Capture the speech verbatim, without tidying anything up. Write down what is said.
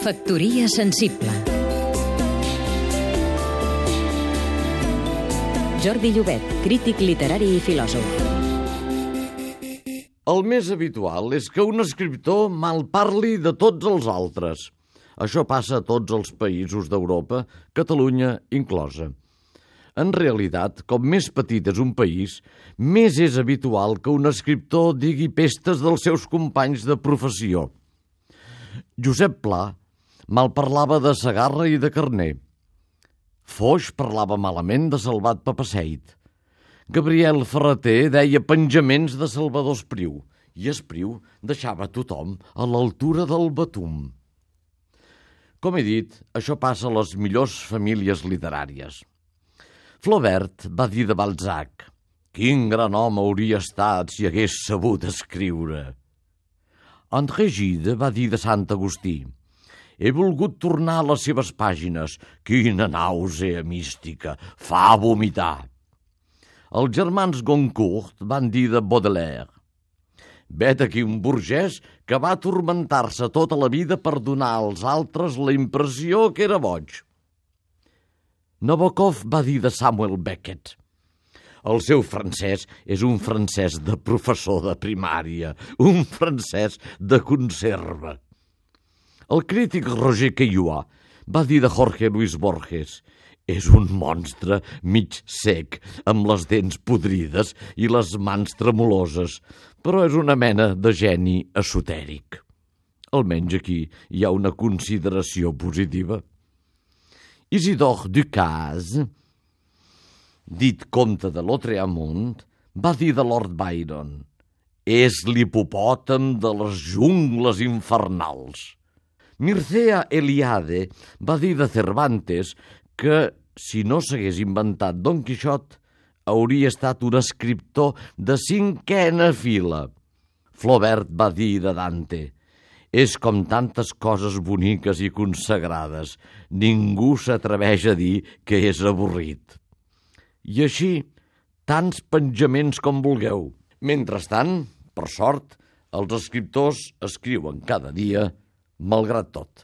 Factoria sensible. Jordi Llobet, crític literari i filòsof. El més habitual és que un escriptor malparli de tots els altres. Això passa a tots els països d'Europa, Catalunya inclosa. En realitat, com més petit és un país, més és habitual que un escriptor digui pestes dels seus companys de professió. Josep Pla malparlava de Segarra i de Carner. Foix parlava malament de Salvat Papasseit. Gabriel Ferrater deia penjaments de Salvador Espriu, i Espriu deixava tothom a l'altura del batum. Com he dit, això passa a les millors famílies literàries. Flaubert va dir de Balzac: «Quin gran home hauria estat si hagués sabut escriure». André Gide va dir de Sant Agustí: «He volgut tornar a les seves pàgines. Quina nàusea mística! Fa vomitar». Els germans Goncourt van dir de Baudelaire: «Vet aquí un burgès que va atormentar-se tota la vida per donar als altres la impressió que era boig». Nabokov va dir de Samuel Beckett: «El seu francès és un francès de professor de primària, un francès de conserva». El crític Roger Caillois va dir de Jorge Luis Borges: «És un monstre mig sec, amb les dents podrides i les mans tremoloses, però és una mena de geni esotèric». Almenys aquí hi ha una consideració positiva. Isidore Ducasse, dit comte de Lautréamont, va dir de Lord Byron: «És l'hipopòtam de les jungles infernals». Mircea Eliade va dir de Cervantes que, si no s'hagués inventat Don Quixot, hauria estat un escriptor de cinquena fila. Flaubert va dir de Dante: «És com tantes coses boniques i consagrades, ningú s'atreveix a dir que és avorrit». I així, tants penjaments com vulgueu. Mentrestant, per sort, els escriptors escriuen cada dia, malgrat tot.